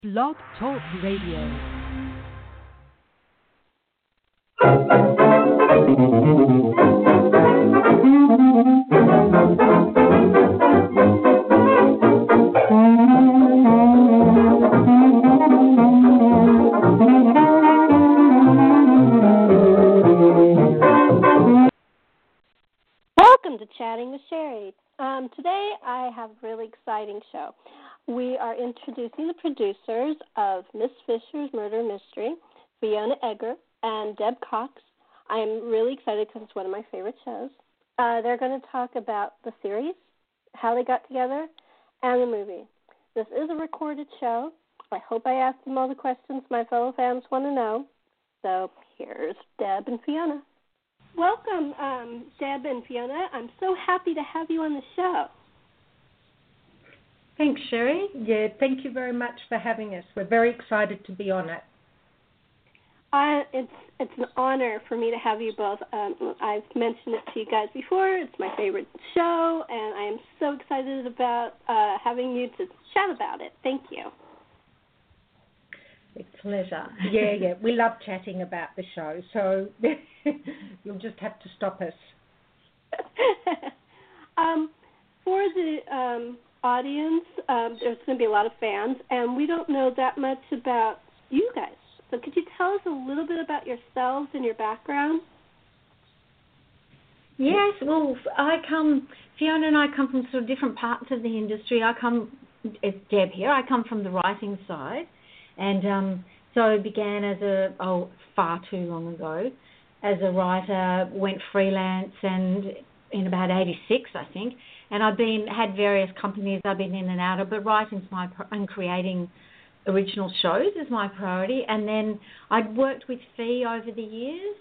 Blog Talk Radio. Welcome to Chatting with Sherry. Today I have a really exciting show. We are introducing the producers of Miss Fisher's Murder Mystery, Fiona Egger and Deb Cox. I am really excited because it's one of my favorite shows. They're going to talk about the series, how they got together, and the movie. This is a recorded show. I hope I asked them all the questions my fellow fans want to know. So here's Deb and Fiona. Welcome, Deb and Fiona. I'm so happy to have you on the show. Thanks, Sherry. Yeah, thank you very much for having us. We're very excited to be on it. It's an honor for me to have you both. I've mentioned it to you guys before. It's my favorite show, and I am so excited about having you to chat about it. Thank you. It's a pleasure. Yeah. We love chatting about the show, so you'll just have to stop us. For the audience, there's going to be a lot of fans, and we don't know that much about you guys. So could you tell us a little bit about yourselves and your background? Yes, well, Fiona and I come from sort of different parts of the industry. It's Deb here, I come from the writing side, and so I began far too long ago, as a writer, went freelance, and in about 86, I think, and I've had various companies I've been in and out of, but writing's and creating original shows is my priority. And then I'd worked with Fee over the years,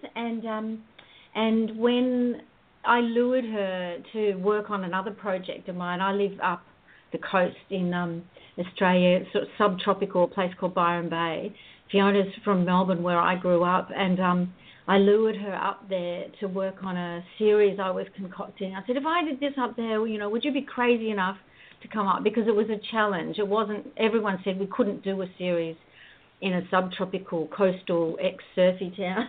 and when I lured her to work on another project of mine, I live up the coast in Australia, sort of subtropical, a place called Byron Bay. Fiona's from Melbourne, where I grew up, and I lured her up there to work on a series I was concocting. I said, if I did this up there, would you be crazy enough to come up? Because it was a challenge. It wasn't, everyone said we couldn't do a series in a subtropical coastal ex-surfy town.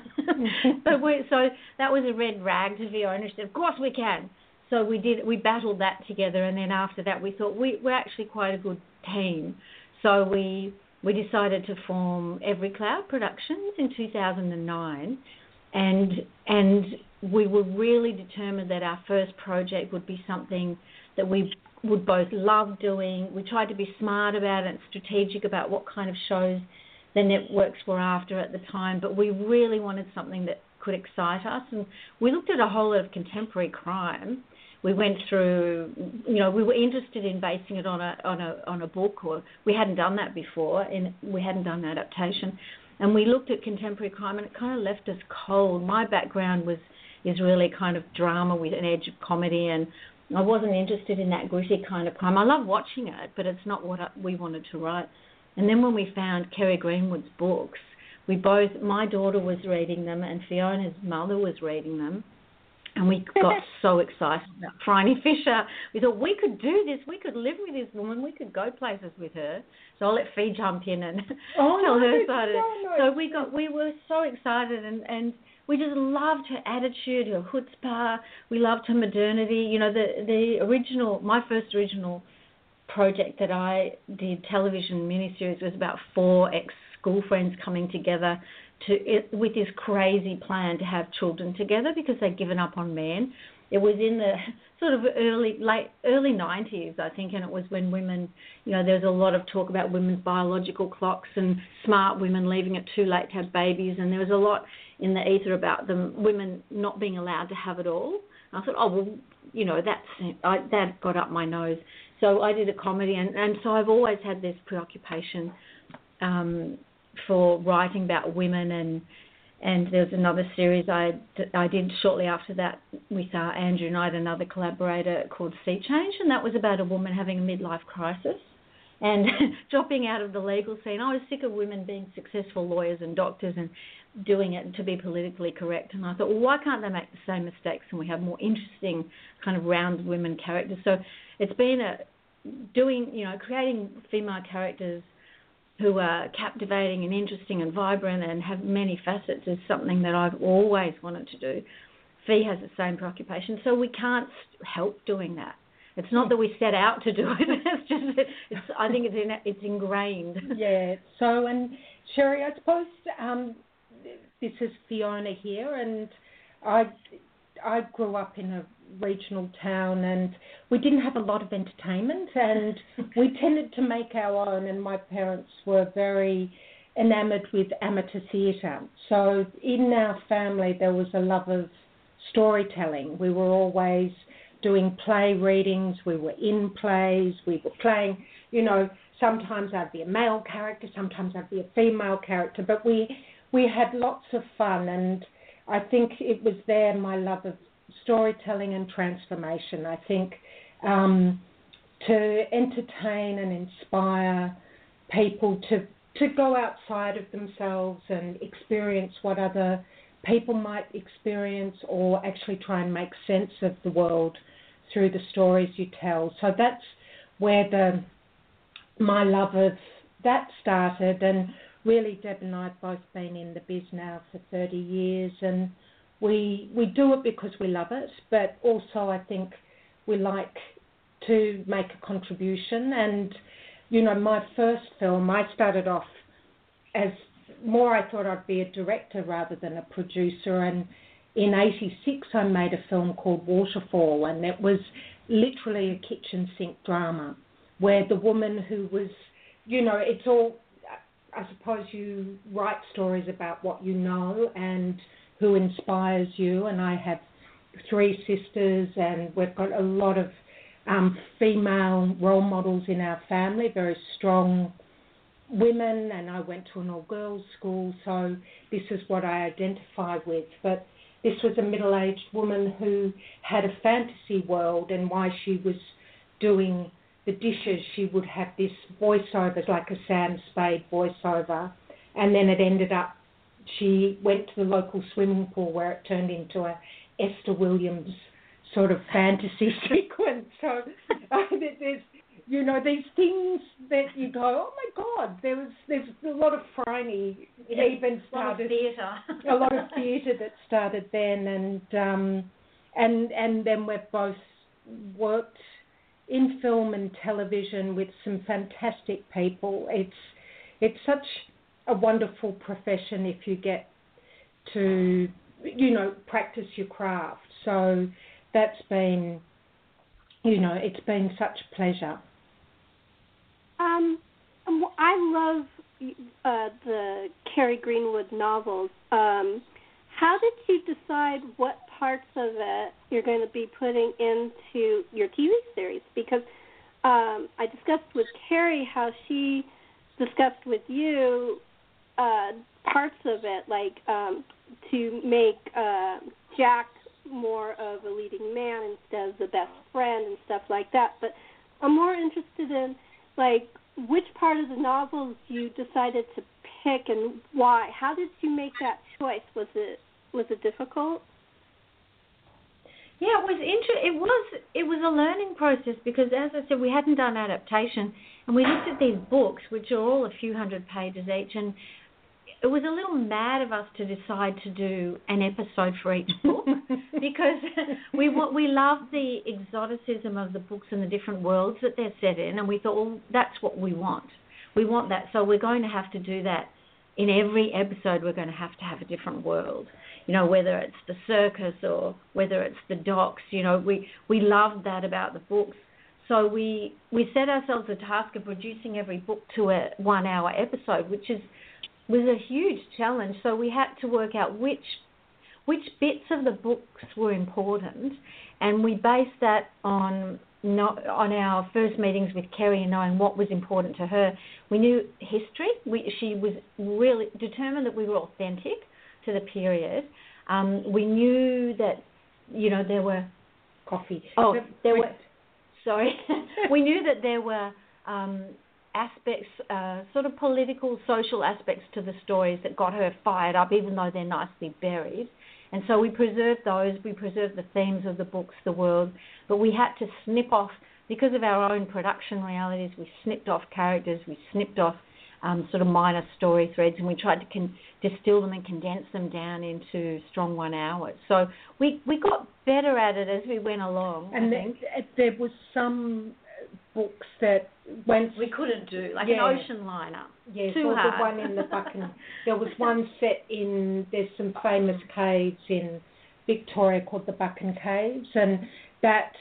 So that was a red rag to Fiona. She said, of course we can. So we battled that together, and then after that we thought we're actually quite a good team. So we decided to form Every Cloud Productions in 2009, and we were really determined that our first project would be something that we would both love doing. We tried to be smart about it and strategic about what kind of shows the networks were after at the time, but we really wanted something that could excite us. And we looked at a whole lot of contemporary crime. We went through, we were interested in basing it on a book, or we hadn't done that before, and we hadn't done adaptation. And we looked at contemporary crime, and it kind of left us cold. My background is really kind of drama with an edge of comedy, and I wasn't interested in that gritty kind of crime. I love watching it, but it's not what we wanted to write. And then when we found Kerry Greenwood's books, my daughter was reading them, and Fiona's mother was reading them. And we got so excited about Phryne Fisher. We thought, we could do this. We could live with this woman. We could go places with her. So I'll let Fee jump in and tell her side of it. So we were so excited, and we just loved her attitude, her chutzpah. We loved her modernity. My first original project that I did, television miniseries, was about 4 ex-school friends coming together with this crazy plan to have children together because they'd given up on men. It was in the sort of early 90s, I think, and it was when women, there was a lot of talk about women's biological clocks and smart women leaving it too late to have babies, and there was a lot in the ether about women not being allowed to have it all. And I thought, that got up my nose. So I did a comedy, and so I've always had this preoccupation for writing about women, and there's another series I did shortly after that with Andrew Knight, another collaborator, called Sea Change, and that was about a woman having a midlife crisis and dropping out of the legal scene. I was sick of women being successful lawyers and doctors and doing it to be politically correct, and I thought, well, why can't they make the same mistakes and we have more interesting kind of round women characters? So it's been creating female characters who are captivating and interesting and vibrant and have many facets is something that I've always wanted to do. Fee has the same preoccupation, so we can't help doing that. It's not that we set out to do it. It's just I think it's ingrained. Yeah. So, and Sherry, I suppose this is Fiona here, and I grew up in a regional town, and we didn't have a lot of entertainment, and we tended to make our own. And my parents were very enamoured with amateur theatre. So in our family, there was a love of storytelling. We were always doing play readings, we were in plays, we were playing, sometimes I'd be a male character, sometimes I'd be a female character, but we had lots of fun, and I think it was there, my love of storytelling and transformation. I think to entertain and inspire people to go outside of themselves and experience what other people might experience, or actually try and make sense of the world through the stories you tell. So that's where my love of that started, and really Deb and I have both been in the biz now for 30 years, and we do it because we love it, but also I think we like to make a contribution. And my first film, I started off as more, I thought I'd be a director rather than a producer, and in 86 I made a film called Waterfall, and it was literally a kitchen sink drama where the woman who was, it's all, I suppose you write stories about what you know and who inspires you, and I have 3 sisters, and we've got a lot of female role models in our family, very strong women, and I went to an all-girls school, so this is what I identify with. But this was a middle-aged woman who had a fantasy world, and while she was doing the dishes, she would have this voiceover, like a Sam Spade voiceover, and then it ended up, she went to the local swimming pool where it turned into a Esther Williams sort of fantasy sequence. So there's these things that you go, oh my God, there's a lot of Phryne even started. A lot of theatre that started then, and then we've both worked in film and television with some fantastic people. It's such a wonderful profession if you get to, practice your craft. So that's been, it's been such a pleasure. I love the Carrie Greenwood novels. How did you decide what parts of it you're going to be putting into your TV series? Because I discussed with Carrie how she discussed with you parts of it, like to make Jack more of a leading man instead of the best friend and stuff like that. But I'm more interested in, which part of the novels you decided to pick and why. How did you make that choice? Was it difficult? Yeah, it was a learning process because, as I said, we hadn't done adaptation, and we looked at these books, which are all a few hundred pages each, and it was a little mad of us to decide to do an episode for each book because we love the exoticism of the books and the different worlds that they're set in, and we thought, well, that's what we want. We want that, so we're going to have to do that. In every episode, we're going to have a different world. Whether it's the circus or whether it's the docks, we love that about the books. So we set ourselves a task of reducing every book to a 1-hour episode, which was a huge challenge. So we had to work out which bits of the books were important, and we based that on our first meetings with Kerry and knowing what was important to her. We knew history. She was really determined that we were authentic to the period. We knew that, there were coffee. Oh, there were. Sorry, we knew that there were aspects, sort of political, social aspects to the stories that got her fired up, even though they're nicely buried. And so we preserved those. We preserved the themes of the books, the world, but we had to snip off, because of our own production realities, we snipped off characters, we snipped off sort of minor story threads, and we tried to distill them and condense them down into strong 1 hour. So we got better at it as we went along. And there was some books that we couldn't do, like an ocean liner. Yes, too or hard. the one in the Buchan. There was one set in, there's some famous caves in Victoria called the Buchan Caves, and that,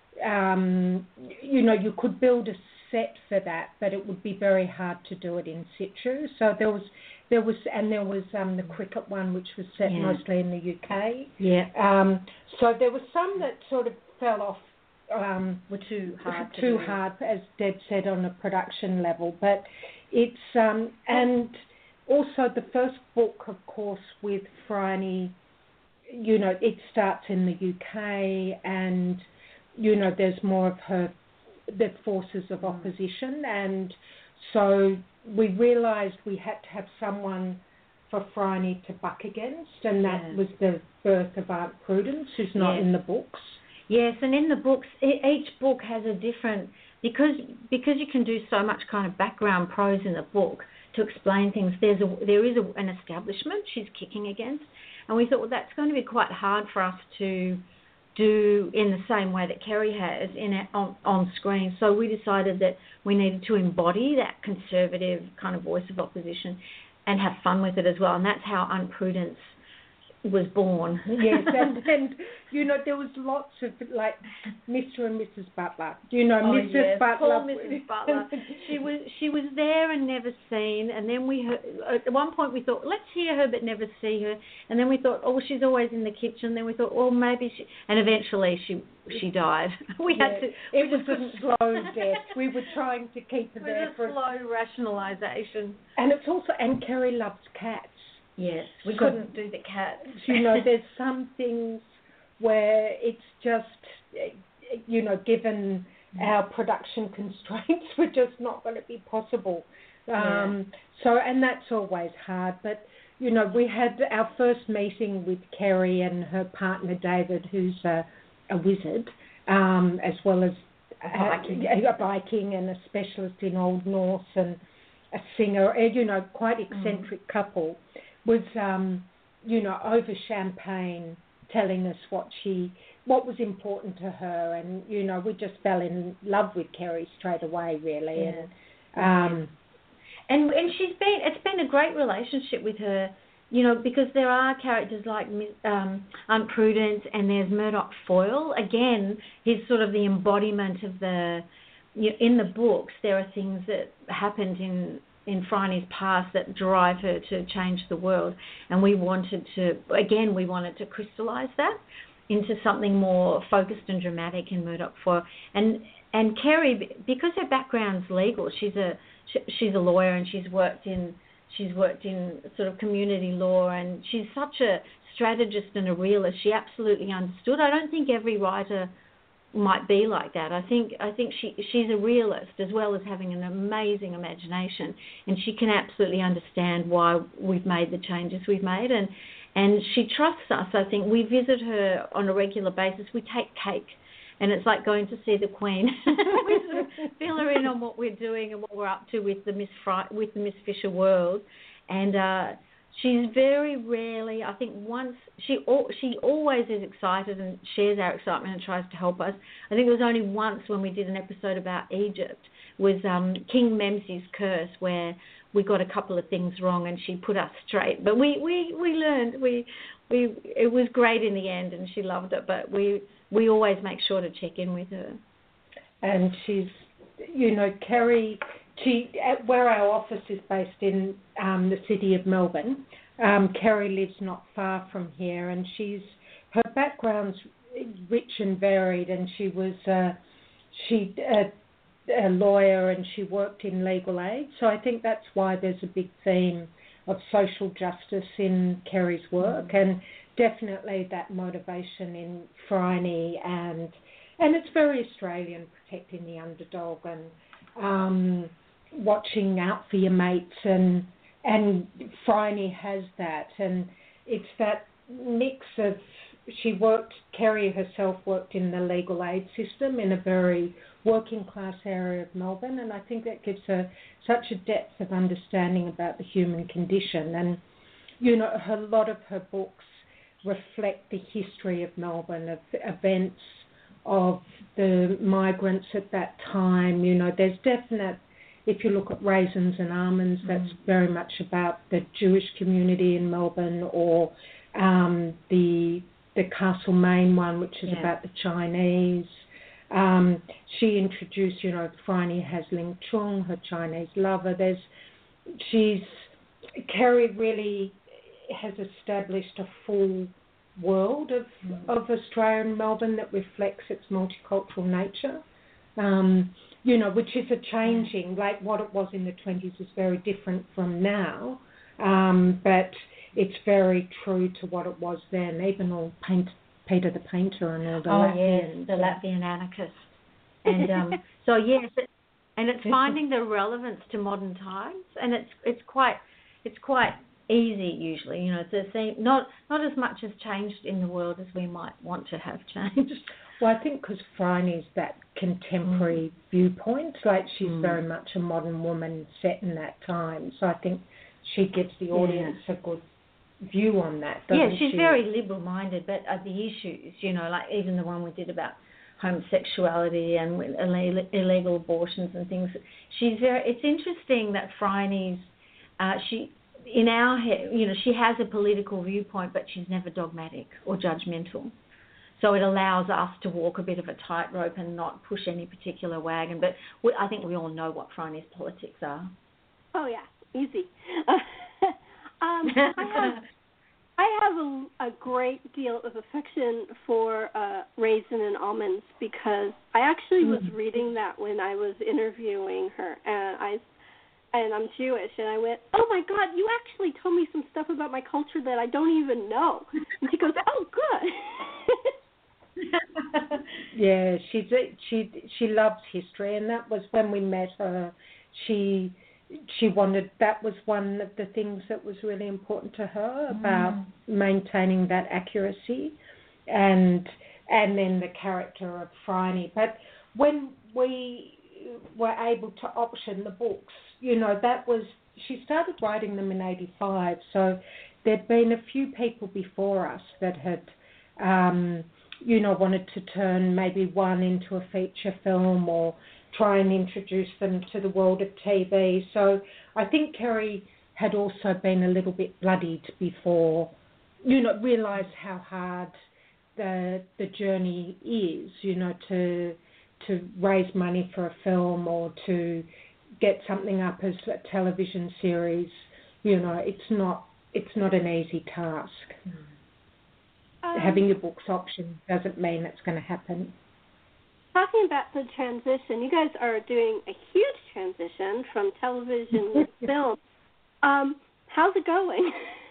you could build a set for that, but it would be very hard to do it in situ. So there was the cricket one, which was set mostly in the UK. Yeah. So there were some that sort of fell off. Were too hard. Too hard, as Deb said, on a production level. But it's and also the first book, of course, with Phryne, it starts in the UK, and there's more of the forces of opposition, and so we realised we had to have someone for Phryne to buck against, and that was the birth of Aunt Prudence, who's not in the books. Yes, and in the books, each book has a different, because you can do so much kind of background prose in the book to explain things. There is an establishment she's kicking against, and we thought, well, that's going to be quite hard for us to do in the same way that Kerry has on screen. So we decided that we needed to embody that conservative kind of voice of opposition and have fun with it as well, and that's how Aunt Prudence was born. Yes, and there was lots of, like, Mr. and Mrs. Butler. Mrs. Butler. Poor Mrs. Butler. She was there and never seen, and then we heard, at one point we thought, let's hear her but never see her, and then we thought, oh, she's always in the kitchen. Then we thought, oh, maybe she, and eventually she died. It was a slow death. We were trying to keep her there for a slow rationalisation. And it's also, and Kerry loves cats. Yes, we couldn't do the cats. There's some things where it's just, given our production constraints, were just not going to be possible. So, and that's always hard. But, we had our first meeting with Kerry and her partner David, who's a wizard, as well as a Viking and a specialist in Old Norse and a singer, quite eccentric couple. Was, over champagne, telling us what was important to her, and we just fell in love with Kerry straight away, really. Yeah. And it's been a great relationship with her, because there are characters like Aunt Prudence, and there's Murdoch Foyle. Again, he's sort of the embodiment of in the books. There are things that happened in Phryne's past that drive her to change the world, and we wanted to crystallise that into something more focused and dramatic in Murdoch Foyle. And Kerry, because her background's legal, she's a lawyer, and she's worked in sort of community law, and she's such a strategist and a realist. She absolutely understood. I don't think every writer might be like that. I think she's a realist as well as having an amazing imagination, and she can absolutely understand why we've made the changes we've made, and she trusts us. I think we visit her on a regular basis. We take cake, and it's like going to see the Queen. We sort of fill her in on what we're doing and what we're up to with the Miss Fisher world, and she's very rarely, I think once, she always is excited and shares our excitement and tries to help us. I think it was only once when we did an episode about Egypt, was King Memsi's Curse, where we got a couple of things wrong and she put us straight. But we learned, it was great in the end, and she loved it, but we always make sure to check in with her. And she's, Kerry, where our office is based in the city of Melbourne, Kerry lives not far from here, and her background's rich and varied, and she was a lawyer, and she worked in legal aid. So I think that's why there's a big theme of social justice in Kerry's work, and definitely that motivation in Phryne, and it's very Australian, protecting the underdog and watching out for your mates, and Phryne has that, and it's that mix of, Kerry herself worked in the legal aid system in a very working class area of Melbourne, and I think that gives her such a depth of understanding about the human condition. And, you know, a lot of her books reflect the history of Melbourne, of events, of the migrants at that time. You know, there's definite, if you look at Raisins and Almonds, that's very much about the Jewish community in Melbourne, or the Castlemaine one, which is about the Chinese. She introduced, you know, Phryne has Ling Chung, her Chinese lover. Kerry really has established a full world of Australia and Melbourne that reflects its multicultural nature. You know, which is a changing, like what it was in the 20s is very different from now, but it's very true to what it was then, even all Peter the Painter and all the Latvians. The Latvian anarchists. And so, yes, and it's finding the relevance to modern times, and it's quite easy usually. You know, it's the same, not as much has changed in the world as we might want to have changed. Well, I think because Phryne's that contemporary viewpoint, like she's very much a modern woman set in that time. So I think she gives the audience a good view on that, doesn't she? She's very liberal-minded, but the issues, you know, like even the one we did about homosexuality and illegal abortions and things. It's interesting that Phryne's, in our head, you know, she has a political viewpoint, but she's never dogmatic or judgmental. So it allows us to walk a bit of a tightrope and not push any particular wagon. But I think we all know what Phryne's politics are. Oh, yeah, easy. I have a great deal of affection for Raisin and Almonds, because I actually was reading that when I was interviewing her, and I'm Jewish, and I went, oh my God, you actually told me some stuff about my culture that I don't even know. And she goes, oh, good. Yeah, she loves history, and that was when we met her. She wanted, that was one of the things that was really important to her about maintaining that accuracy, and then the character of Phryne. But when we were able to option the books, you know, she started writing them in 85, so there'd been a few people before us that had you know, wanted to turn maybe one into a feature film or try and introduce them to the world of TV. So I think Kerry had also been a little bit bloodied before, you know, realised how hard the journey is, you know, to raise money for a film or to get something up as a television series. You know, it's not an easy task. Having your books optioned doesn't mean it's going to happen. Talking about the transition, you guys are doing a huge transition from television to film. How's it going?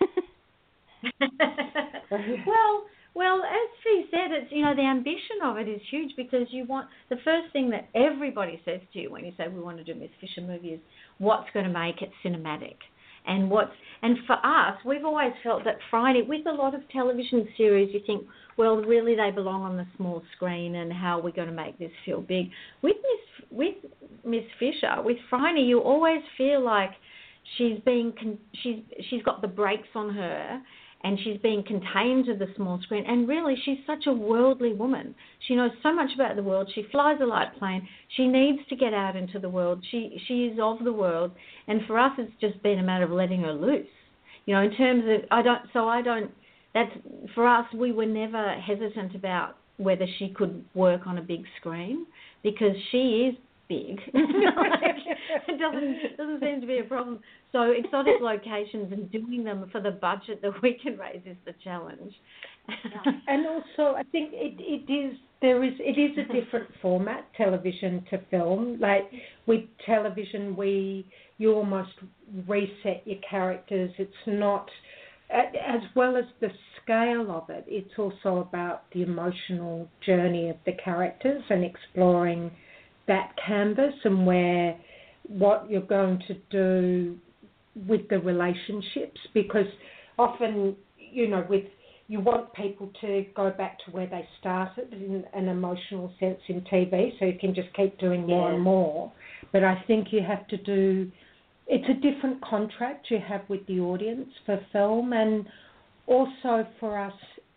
Well, as Fee said, it's, you know, the ambition of it is huge, because you want, the first thing that everybody says to you when you say we want to do Miss Fisher movie is what's going to make it cinematic. And for us, we've always felt that Phryne, with a lot of television series, you think, well, really they belong on the small screen, and how are we going to make this feel big? With Miss Fisher, with Phryne, you always feel like she's got the brakes on her, and she's being contained to the small screen. And really, she's such a worldly woman. She knows so much about the world. She flies a light plane. She needs to get out into the world. She is of the world. And for us, it's just been a matter of letting her loose. You know, in terms of, that's, for us, we were never hesitant about whether she could work on a big screen, because she is big. It doesn't seem to be a problem. So exotic locations and doing them for the budget that we can raise is the challenge. And also, I think it is a different format, television to film. Like with television, you almost reset your characters. It's not, as well as the scale of it, it's also about the emotional journey of the characters and exploring that canvas and what you're going to do with the relationships, because often, you know, with you want people to go back to where they started in an emotional sense in TV, so you can just keep doing more and more. But I think you have to do, it's a different contract you have with the audience for film, and also for us,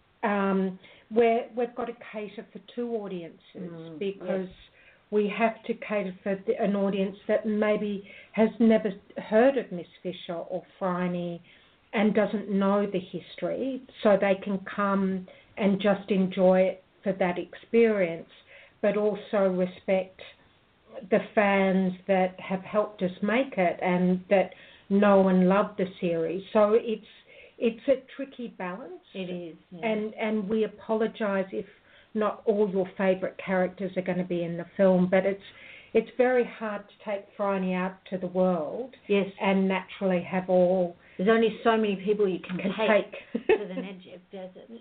we've got to cater for two audiences because we have to cater for an audience that maybe has never heard of Miss Fisher or Phryne and doesn't know the history, so they can come and just enjoy it for that experience, but also respect the fans that have helped us make it and that know and love the series. So it's a tricky balance. It is. Yeah. And we apologise if not all your favourite characters are going to be in the film, but it's very hard to take Phryne out to the world and naturally have all... There's only so many people you can take to the Negev Desert.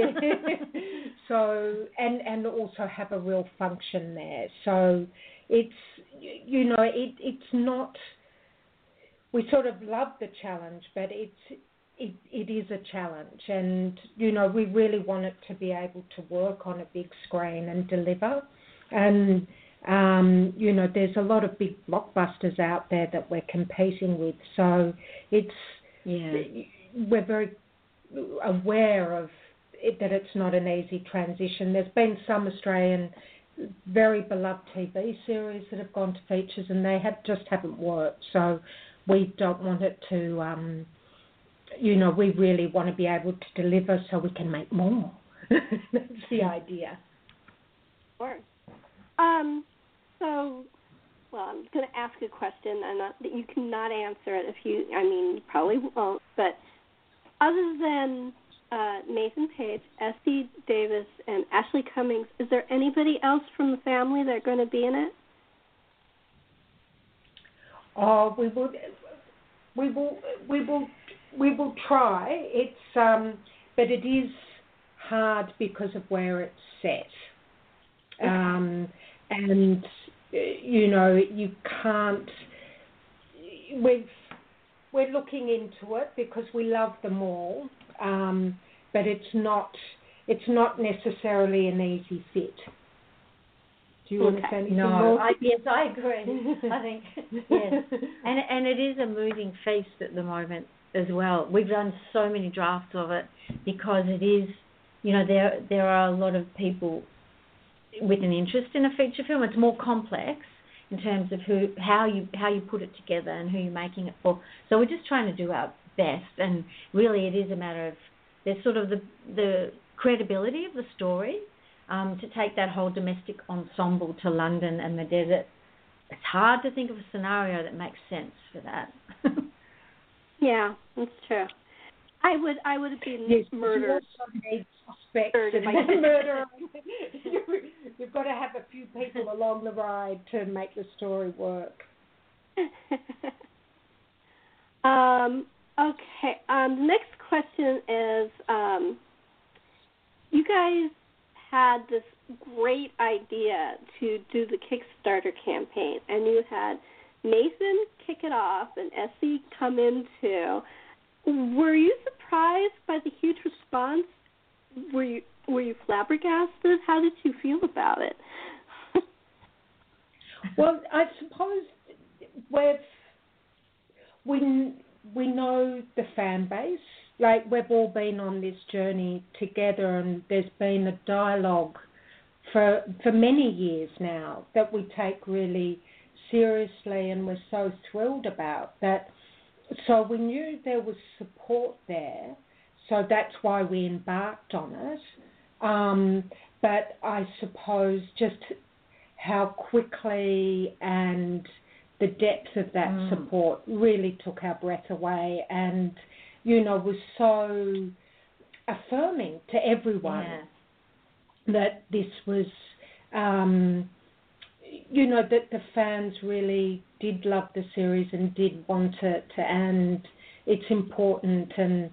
So, and also have a real function there. So it's, it's not... We sort of love the challenge, but it is a challenge, and we really want it to be able to work on a big screen and deliver. And there's a lot of big blockbusters out there that we're competing with, so we're very aware of it, that it's not an easy transition. There's been some Australian very beloved TV series that have gone to features, and they just haven't worked. So we don't want it to. We really want to be able to deliver so we can make more. That's the idea. Sure. I'm going to ask a question, and that you cannot answer it you probably won't, but other than Nathan Page, Essie Davis, and Ashley Cummings, is there anybody else from the family that are going to be in it? Oh, we will try. It's but it is hard because of where it's set, and you can't. We're looking into it because we love them all, but it's not necessarily an easy fit. Do you understand? No. Yes, I agree. I think yes, and it is a moving feast at the moment as well. We've done so many drafts of it because it is, there are a lot of people with an interest in a feature film. It's more complex in terms of how you put it together and who you're making it for. So we're just trying to do our best, and really it is a matter of there's sort of the credibility of the story. To take that whole domestic ensemble to London and the desert, it's hard to think of a scenario that makes sense for that. Yeah, that's true. I would have been murdered. Murder. You've got to have a few people along the ride to make the story work. Okay. The next question is, you guys had this great idea to do the Kickstarter campaign, and you had Nathan kick it off and Essie come in too. Were you surprised by the huge response? Were you flabbergasted? How did you feel about it? Well, I suppose we know the fan base. Like, we've all been on this journey together, and there's been a dialogue for many years now that we take really seriously, and we're so thrilled about that. So we knew there was support there, so that's why we embarked on it. But I suppose just how quickly and the depth of that support really took our breath away, and was so affirming to everyone that this was, that the fans really did love the series and did want it, and it's important, and,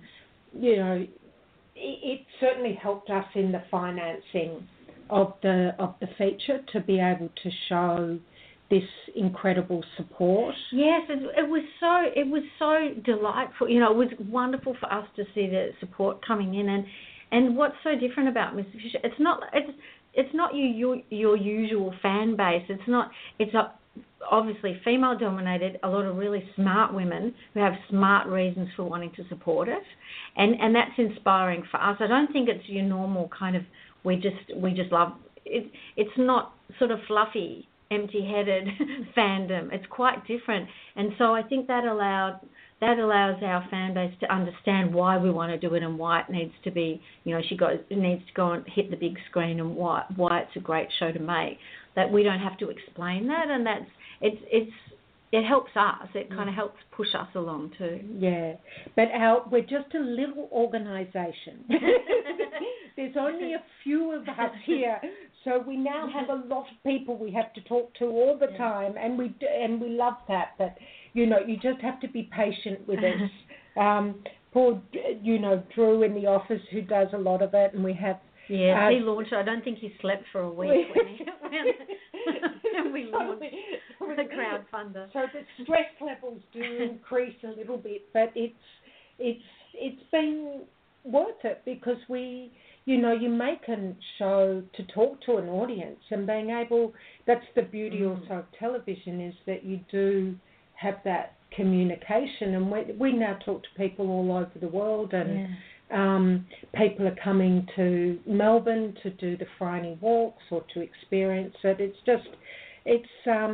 it certainly helped us in the financing of the feature to be able to show this incredible support. Yes, it was so delightful. It was wonderful for us to see the support coming in, And what's so different about Miss Fisher? It's not your usual fan base. It's obviously female dominated. A lot of really smart women who have smart reasons for wanting to support it, and that's inspiring for us. I don't think it's your normal kind of we just love it. It's not sort of fluffy, empty-headed fandom. It's quite different, and so I think that allows our fan base to understand why we want to do it and why it needs to be, it needs to go and hit the big screen and why it's a great show to make. That we don't have to explain that, and it helps us. It kind of helps push us along too. Yeah, but we're just a little organisation. There's only a few of us here, so we now have a lot of people we have to talk to all the time, and we love that. But you just have to be patient with us. Poor, Drew in the office who does a lot of it, and we have. Yeah, he launched. I don't think he slept for a week when we launched the crowdfunder. So the stress levels do increase a little bit, but it's been worth it because you make a show to talk to an audience and being able. That's the beauty also of television is that you do have that communication, and we now talk to people all over the world and. Yeah. People are coming to Melbourne to do the Phryne walks or to experience it. It's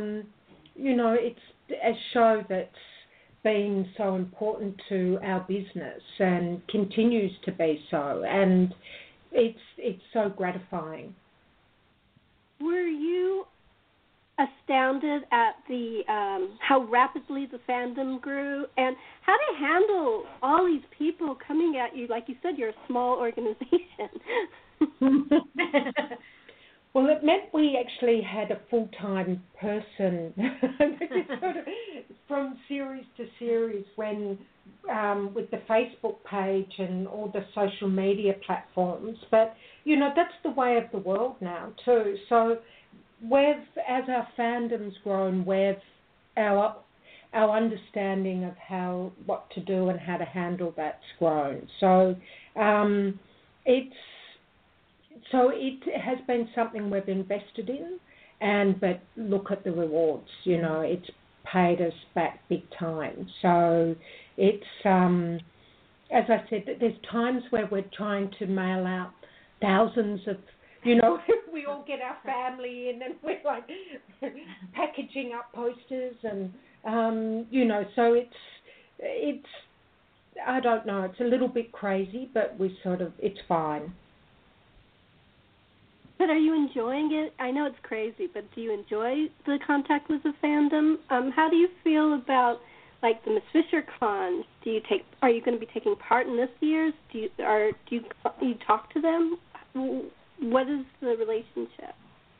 a show that's been so important to our business and continues to be so, and it's so gratifying. Were you astounded at the how rapidly the fandom grew and how to handle all these people coming at you? Like you said, you're a small organization. Well, it meant we actually had a full-time person sort of from series to series when with the Facebook page and all the social media platforms. But, that's the way of the world now too. So as our fandom's grown, our understanding of what to do and how to handle that's grown. So it has been something we've invested in, but look at the rewards. It's paid us back big time. So it's as I said, there's times where we're trying to mail out thousands of. We all get our family in and we're like packaging up posters and, so it's, I don't know, it's a little bit crazy, but it's fine. But are you enjoying it? I know it's crazy, but do you enjoy the contact with the fandom? How do you feel about, like, the Miss Fisher Con? Are you going to be taking part in this year's? Do you talk to them? What is the relationship?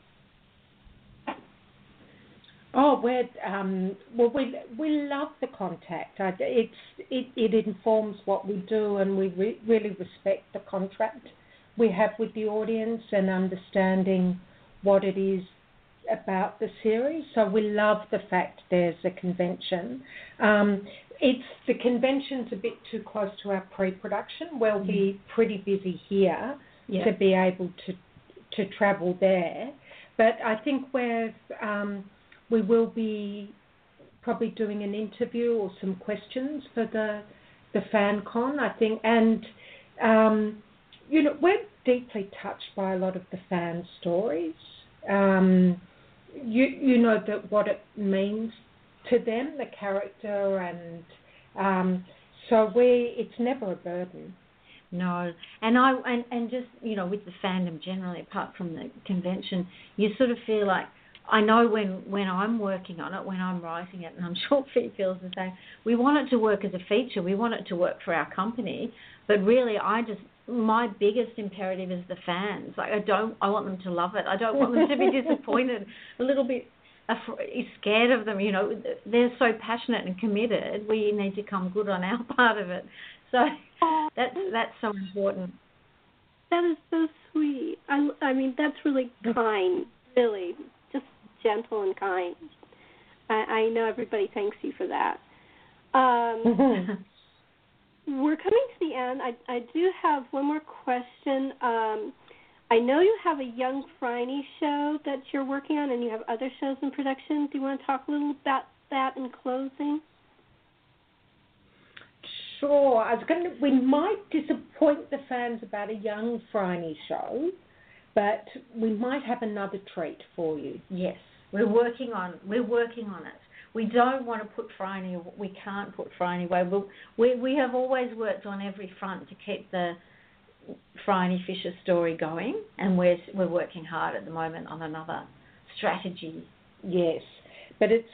Oh, we love the contact. It informs what we do, and we really respect the contract we have with the audience and understanding what it is about the series. So we love the fact there's a convention. The convention's a bit too close to our pre-production. We'll be pretty busy here. Yeah. To be able to travel there. But I think we will be probably doing an interview or some questions for the fan con, I think. And, we're deeply touched by a lot of the fan stories. That what it means to them, the character, and so it's never a burden. No, and just with the fandom generally, apart from the convention, you sort of feel like I know when I'm working on it, when I'm writing it, and I'm sure Fee feels the same. We want it to work as a feature. We want it to work for our company, but really, my biggest imperative is the fans. Like I want them to love it. I don't want them to be disappointed, a little bit scared of them. They're so passionate and committed. We need to come good on our part of it. So that's so important. That is so sweet. I mean, that's really kind, really, just gentle and kind. I know everybody thanks you for that. we're coming to the end. I do have one more question. I know you have a Young Phryne show that you're working on, and you have other shows in production. Do you want to talk a little about that in closing? Sure. We might disappoint the fans about a Young Phryne show, but we might have another treat for you. Yes, we're working on it. We don't want to put Phryne. We can't put Phryne away. We have always worked on every front to keep the Phryne Fisher story going, and we're working hard at the moment on another strategy. Yes, but it's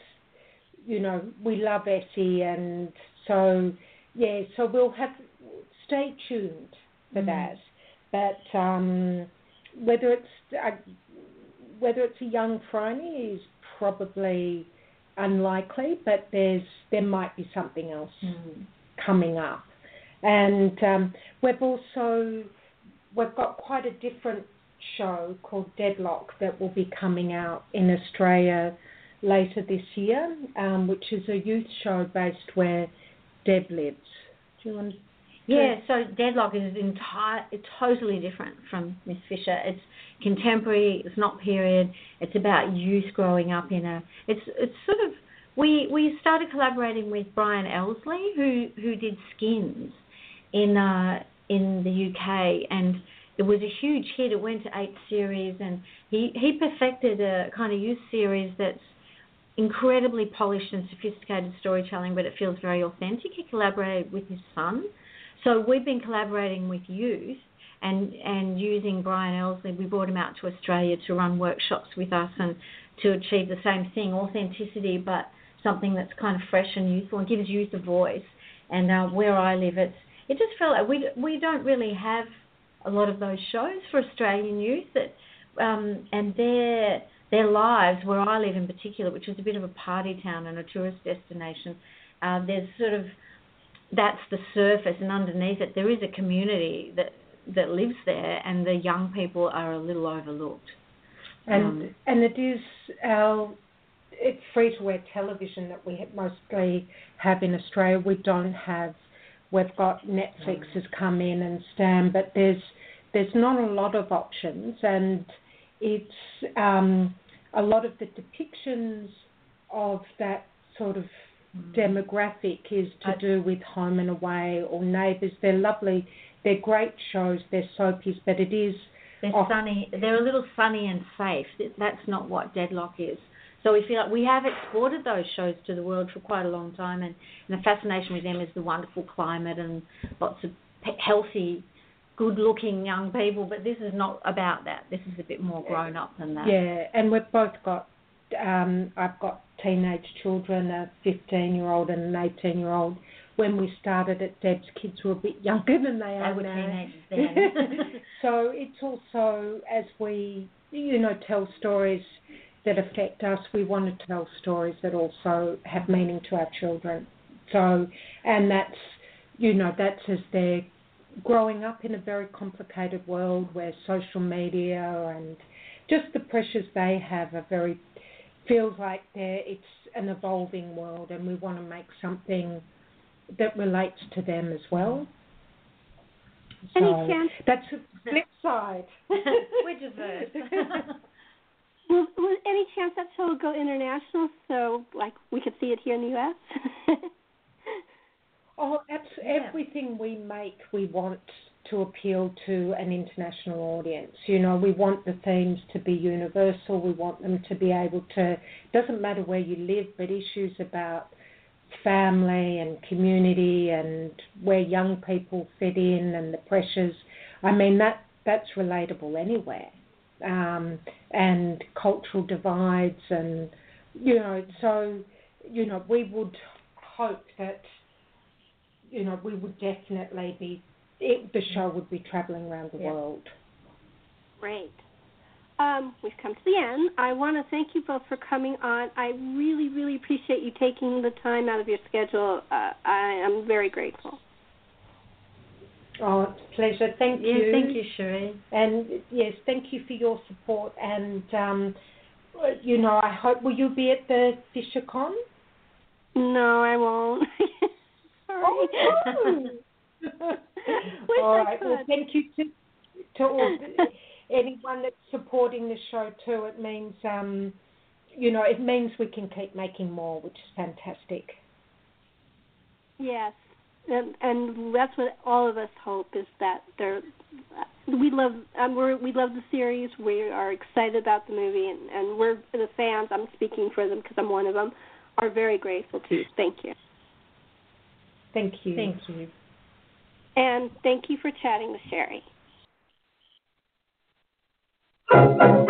we love Essie, and so we'll stay tuned for that. But whether it's a Young Phryne is probably unlikely, but there might be something else coming up. And we've got quite a different show called Deadlock that will be coming out in Australia later this year, which is a youth show based where Deb lives. Do you want to? Yeah, so Deadlock is totally different from Miss Fisher. It's contemporary. It's not period. It's about youth growing up in a. It's sort of we started collaborating with Brian Elsley, who did Skins in the UK, and it was a huge hit. It went to 8 series, and he perfected a kind of youth series that's incredibly polished and sophisticated storytelling, but it feels very authentic. He collaborated with his son. So we've been collaborating with youth and using Brian Elsley. We brought him out to Australia to run workshops with us and to achieve the same thing, authenticity, but something that's kind of fresh and youthful and gives youth a voice. And where I live, it just felt like we don't really have a lot of those shows for Australian youth that and their lives, where I live in particular, which is a bit of a party town and a tourist destination, there's sort of, that's the surface, and underneath it there is a community that lives there, and the young people are a little overlooked. And it is it's free-to-air television that we mostly have in Australia. We've got Netflix has come in and Stan, but there's not a lot of options, and it's a lot of the depictions of that sort of demographic is to do with Home and Away or Neighbours. They're lovely. They're great shows. They're soapies, but it is... They're sunny. They're a little sunny and safe. That's not what Deadlock is. So we feel like we have exported those shows to the world for quite a long time, and the fascination with them is the wonderful climate and lots of healthy, good-looking young people, but this is not about that. This is a bit more grown up than that. Yeah, and we've both got, I've got teenage children, a 15-year-old and an 18-year-old. When we started it, Deb's kids were a bit younger than they are now. They were teenagers then. So it's also, as we, tell stories that affect us, we want to tell stories that also have meaning to our children. So, and that's, that's as they're growing up in a very complicated world where social media and just the pressures they have are feels like it's an evolving world, and we want to make something that relates to them as well. Any chance? That's the flip side. We're diverse. Well, any chance that show will go international, so like we could see it here in the U.S.? Everything we make, we want to appeal to an international audience. We want the themes to be universal. We want them to be able to, doesn't matter where you live, but issues about family and community and where young people fit in and the pressures. I mean, that's relatable anywhere. And cultural divides, and so we would hope that we would definitely the show would be travelling around the world. Great. We've come to the end. I want to thank you both for coming on. I really, really appreciate you taking the time out of your schedule. I am very grateful. Oh, it's a pleasure. Thank you. Yes, thank you, Cherie. And yes, thank you for your support. And I hope, will you be at the FisherCon? No, I won't. Sorry. All right. Well, thank you to all, anyone that's supporting the show too. It means, it means we can keep making more, which is fantastic. Yes, and that's what all of us hope is that we love the series. We are excited about the movie, and we're the fans. I'm speaking for them because I'm one of them. Are very grateful to you. Thank you. Thank you. Thank you. And thank you for chatting with Sherry.